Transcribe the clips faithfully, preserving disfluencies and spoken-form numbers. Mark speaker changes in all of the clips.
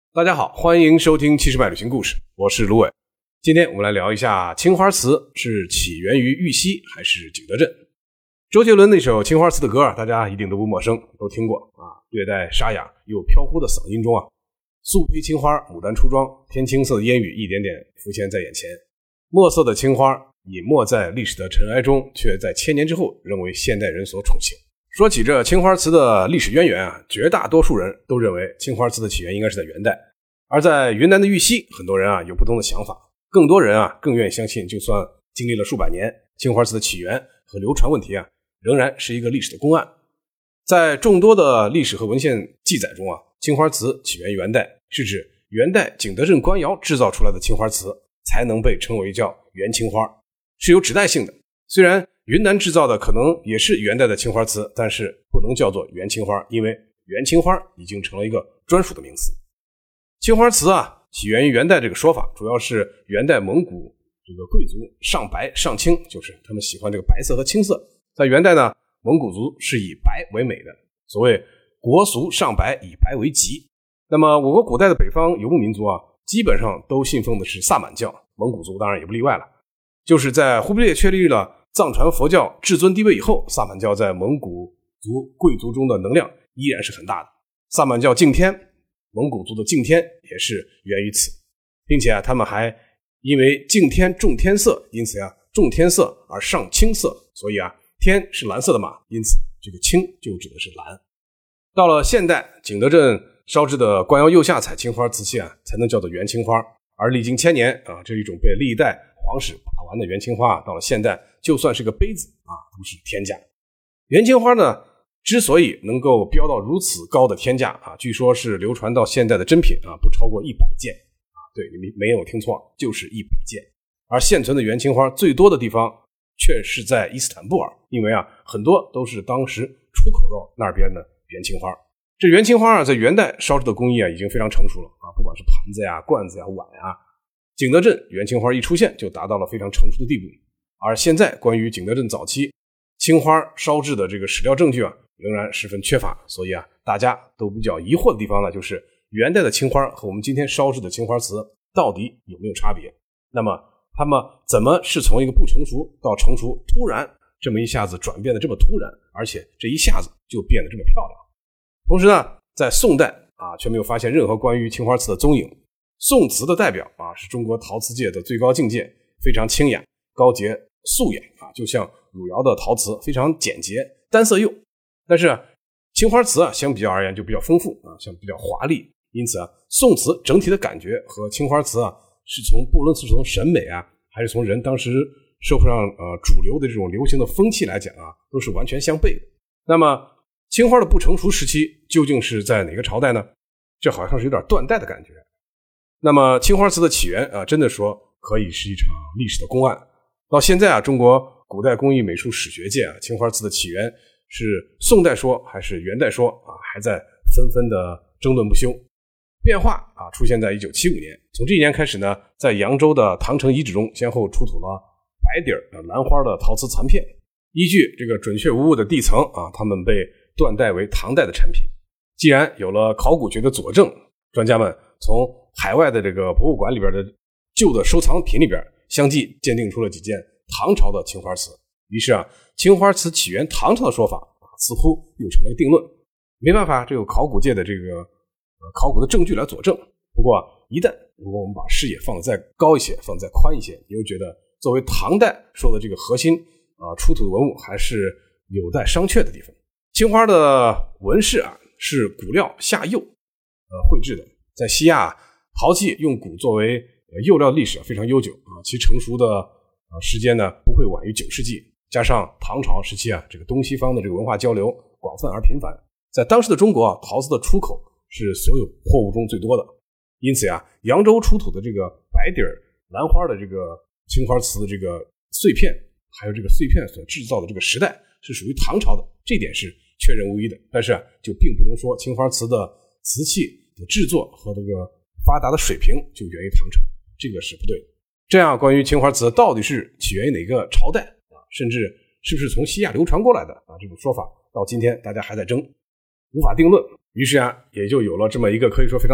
Speaker 1: 大家好，欢迎收听七十迈旅行故事，我是卢伟。今天我们来聊一下青花瓷是起源于玉溪还是景德镇。周杰伦那首青花瓷的歌啊，大家一定都不陌生，都听过啊。略带沙哑又飘忽的嗓音中啊，素胚青花，牡丹出妆，天青色的烟雨一点点浮现在眼前。墨色的青花隐没在历史的尘埃中，却在千年之后仍为现代人所宠幸。说起这青花瓷的历史渊源啊，绝大多数人都认为青花瓷的起源应该是在元代。而在云南的玉溪，很多人啊有不同的想法，更多人啊更愿意相信，就算经历了数百年，青花瓷的起源和流传问题啊，仍然是一个历史的公案。在众多的历史和文献记载中啊，青花瓷起源元代，是指元代景德镇官窑制造出来的青花瓷才能被称为叫元青花，是有指代性的。虽然云南制造的可能也是元代的青花瓷，但是不能叫做元青花，因为元青花已经成了一个专属的名词。青花瓷啊，起源于元代这个说法，主要是元代蒙古这个贵族上白上青，就是他们喜欢这个白色和青色。在元代呢，蒙古族是以白为美的，所谓国俗上白，以白为吉。那么我国古代的北方游牧民族啊，基本上都信奉的是萨满教，蒙古族当然也不例外了。就是在忽必烈确立了藏传佛教至尊地位以后，萨满教在蒙古族贵族中的能量依然是很大的。萨满教敬天，蒙古族的敬天也是源于此，并且啊，他们还因为敬天重天色，因此啊重天色而上青色，所以啊天是蓝色的嘛，因此这个青就指的是蓝。到了现代，景德镇烧制的官窑釉下彩青花瓷器啊，才能叫做元青花。而历经千年啊，这一种被历代皇室把玩的元青花，到了现代就算是个杯子啊，都是天价。元青花呢，之所以能够标到如此高的天价啊，据说是流传到现代的真品啊，不超过一百件啊。对，你没有听错，就是一百件。而现存的元青花最多的地方却是在伊斯坦布尔，因为啊，很多都是当时出口到那边的元青花。这元青花啊，在元代烧制的工艺啊，已经非常成熟了啊，不管是盘子呀、罐子呀、碗呀，景德镇元青花一出现就达到了非常成熟的地步。而现在关于景德镇早期青花烧制的这个史料证据啊，仍然十分缺乏，所以啊，大家都比较疑惑的地方呢，就是元代的青花和我们今天烧制的青花瓷到底有没有差别？那么它们怎么是从一个不成熟到成熟，突然这么一下子转变的这么突然，而且这一下子就变得这么漂亮？同时呢，在宋代啊，却没有发现任何关于青花瓷的踪影。宋瓷的代表啊，是中国陶瓷界的最高境界，非常清雅、高洁、素雅啊，就像汝窑的陶瓷，非常简洁、单色釉。但是啊，青花瓷啊，相比较而言就比较丰富啊，像比较华丽。因此啊，宋瓷整体的感觉和青花瓷啊，是从不论是从审美啊，还是从人当时社会上呃主流的这种流行的风气来讲啊，都是完全相悖的。那么青花的不成熟时期究竟是在哪个朝代呢？这好像是有点断代的感觉。那么青花瓷的起源啊，真的说可以是一场历史的公案。到现在啊，中国古代工艺美术史学界啊，青花瓷的起源是宋代说还是元代说啊，还在纷纷的争论不休。变化啊，出现在一九七五年，从这一年开始呢，在扬州的唐城遗址中先后出土了白底儿兰花的陶瓷残片，依据这个准确无误的地层啊，它们被断代为唐代的产品。既然有了考古学的佐证，专家们从海外的这个博物馆里边的旧的收藏品里边相继鉴定出了几件唐朝的青花瓷。于是啊，青花瓷起源唐朝的说法啊，似乎又成了定论。没办法，这有考古界的这个呃考古的证据来佐证。不过一旦如果我们把视野放得再高一些，放得再宽一些，你又觉得作为唐代说的这个核心啊，出土的文物还是有待商榷的地方。青花的纹饰啊，是骨料下釉呃绘制的。在西亚，陶器用骨作为釉料的历史非常悠久啊，其成熟的呃时间呢不会晚于九世纪。加上唐朝时期啊，这个东西方的这个文化交流广泛而频繁，在当时的中国啊，陶瓷的出口是所有货物中最多的。因此呀，扬州出土的这个白底儿兰花的这个青花瓷的这个碎片，还有这个碎片所制造的这个时代是属于唐朝的，这点是确认无疑的。但是啊，就并不能说青花瓷的瓷器的制作和这个发达的水平就源于唐朝，这个是不对的。这样关于青花瓷到底是起源于哪个朝代啊，甚至是不是从西亚流传过来的啊，这种说法到今天大家还在争，无法定论。于是啊，也就有了这么一个可以说非常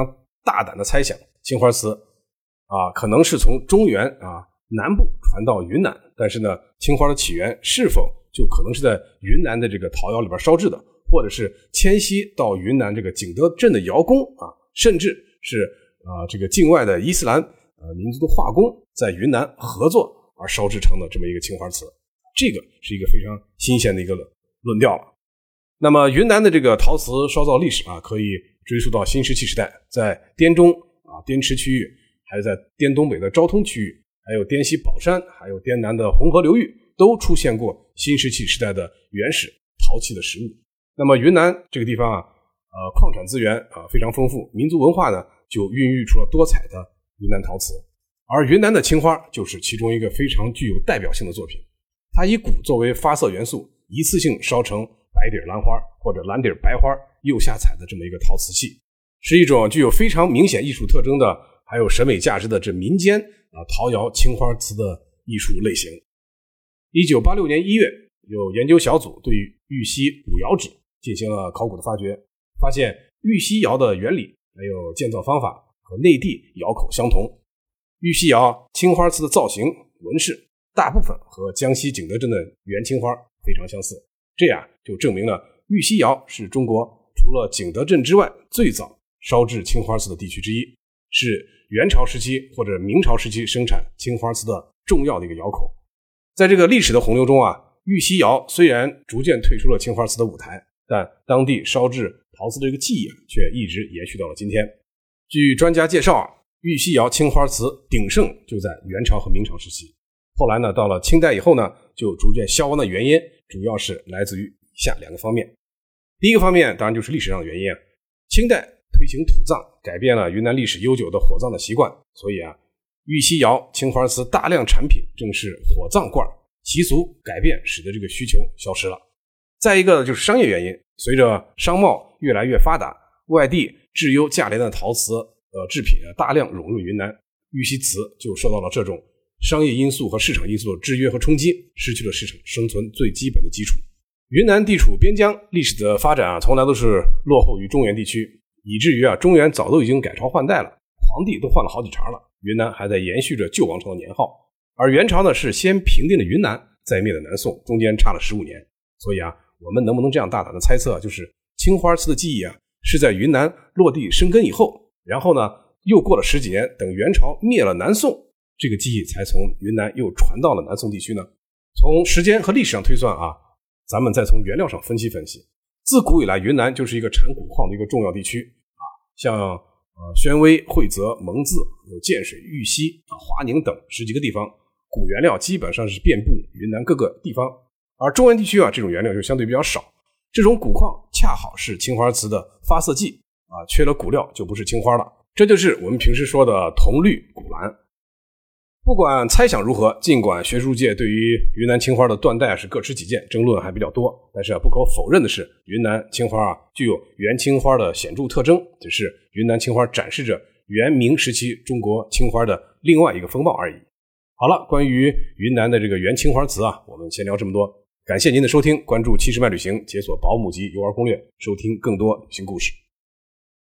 Speaker 1: 大胆的猜想，青花瓷啊可能是从中原啊南部传到云南，但是呢，青花的起源是否就可能是在云南的这个陶窑里边烧制的，或者是迁徙到云南这个景德镇的窑工啊，甚至是啊这个境外的伊斯兰呃民族的画工在云南合作而烧制成的这么一个青花瓷，这个是一个非常新鲜的一个论调了。那么云南的这个陶瓷烧造历史啊，可以追溯到新石器时代，在滇中啊滇池区域，还有在滇东北的昭通区域，还有滇西宝山，还有滇南的红河流域，都出现过新石器时代的原始陶器的实物。那么云南这个地方啊，呃，矿产资源啊非常丰富，民族文化呢就孕育出了多彩的云南陶瓷。而云南的青花就是其中一个非常具有代表性的作品，它以钴作为发色元素，一次性烧成白底兰花或者蓝底白花釉下彩的这么一个陶瓷器，是一种具有非常明显艺术特征的，还有审美价值的这民间啊陶窑青花瓷的艺术类型。一九八六年一月，有研究小组对玉溪古窑址进行了考古的发掘，发现玉溪窑的原理还有建造方法和内地窑口相同。玉溪窑青花瓷的造型纹饰大部分和江西景德镇的元青花非常相似，这样就证明了玉溪窑是中国除了景德镇之外最早烧制青花瓷的地区之一，是元朝时期或者明朝时期生产青花瓷的重要的一个窑口。在这个历史的洪流中啊，玉溪窑虽然逐渐退出了青花瓷的舞台，但当地烧制陶瓷的这个技艺啊，却一直延续到了今天。据专家介绍啊，玉溪窑青花瓷鼎盛就在元朝和明朝时期，后来呢，到了清代以后呢，就逐渐消亡的原因主要是来自于以下两个方面。第一个方面当然就是历史上的原因啊，清代推行土葬，改变了云南历史悠久的火葬的习惯，所以啊，玉溪窑青花瓷大量产品正是火葬罐习俗改变使得这个需求消失了。再一个就是商业原因，随着商贸越来越发达，外地质优价廉的陶瓷呃制品大量涌入云南，玉溪瓷就受到了这种商业因素和市场因素的制约和冲击，失去了市场生存最基本的基础。云南地处边疆，历史的发展啊，从来都是落后于中原地区，以至于啊，中原早都已经改朝换代了，皇帝都换了好几茬了，云南还在延续着旧王朝的年号。而元朝呢，是先平定了云南，再灭了南宋，中间差了十五年。所以啊，我们能不能这样大胆的猜测，就是青花瓷的技艺啊，是在云南落地生根以后，然后呢，又过了十几年，等元朝灭了南宋，这个技艺才从云南又传到了南宋地区呢？从时间和历史上推算啊，咱们再从原料上分析分析。自古以来，云南就是一个产古矿的一个重要地区啊，像呃宣威、惠泽、蒙自、有建水、玉溪、啊华宁等十几个地方，古原料基本上是遍布云南各个地方。而中原地区啊，这种原料就相对比较少，这种古矿恰好是青花瓷的发色剂啊，缺了骨料就不是青花了。这就是我们平时说的铜绿古蓝。不管猜想如何，尽管学术界对于云南青花的断代是各持己见，争论还比较多，但是不可否认的是，云南青花啊具有元青花的显著特征，只是云南青花展示着元明时期中国青花的另外一个风貌而已。好了，关于云南的这个元青花瓷啊，我们先聊这么多。感谢您的收听，关注七十迈旅行，解锁宝母级游玩攻略，收听更多旅行故事。